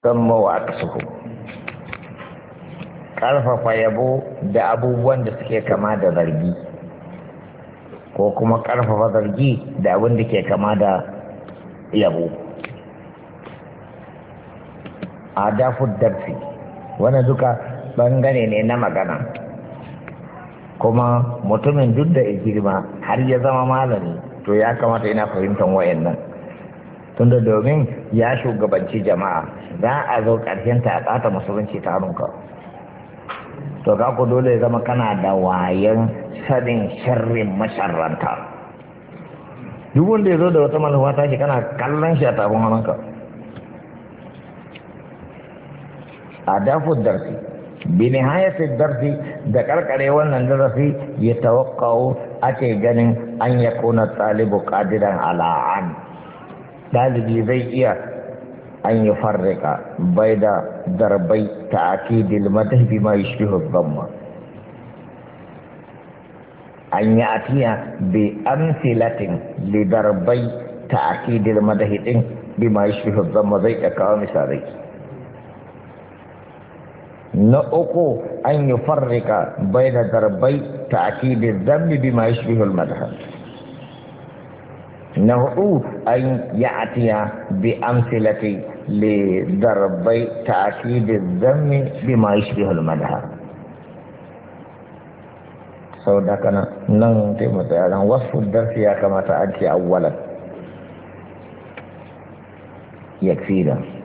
ثم وعكسه ƙarfafa yabo da abubuwan da suke kama da zargi ko kuma ƙarfafa zargi da abin da ke kama da yabo. Adafud darsi wani duka bangare ne na magana, kuma mutumin duk da girma har ya zama malami to ya kamata yana fahimtar wayannan, tunda domin ya shugabanci jama'a za a zo ƙarshen ta a ƙata musulunci ta hannunka, to ka ku dole ya zama kana da wayan sanin sharrin masharranta. Duk wanda ya zo da wata manufa ta shi kana kallon shi a tafin hannunka. Adafud darsi binihayatul darsi da karkare wannan darasi ya tawakkau ake ganin an yakuna talibu qadiran ala an dalibi zai iya an yi farrika bai da darbai ta'kidil madh bima yushbihu dhamma, an yi atiya bi amsilatin li darbai ta'kidil madh din bima yushbihu dhamma, zai kawo misalai. Na uku an yi farrika bai da darbai ta'kidil dhammi bima yushbihu al-madh. Na hudu an yi atiya bi amsilati li darbai ta'kidil dhammi bima yushbihu al-madh. Sau da kana nan sai mu tsaya ran wasu darsi ya kamata an ce awwalan yakfi da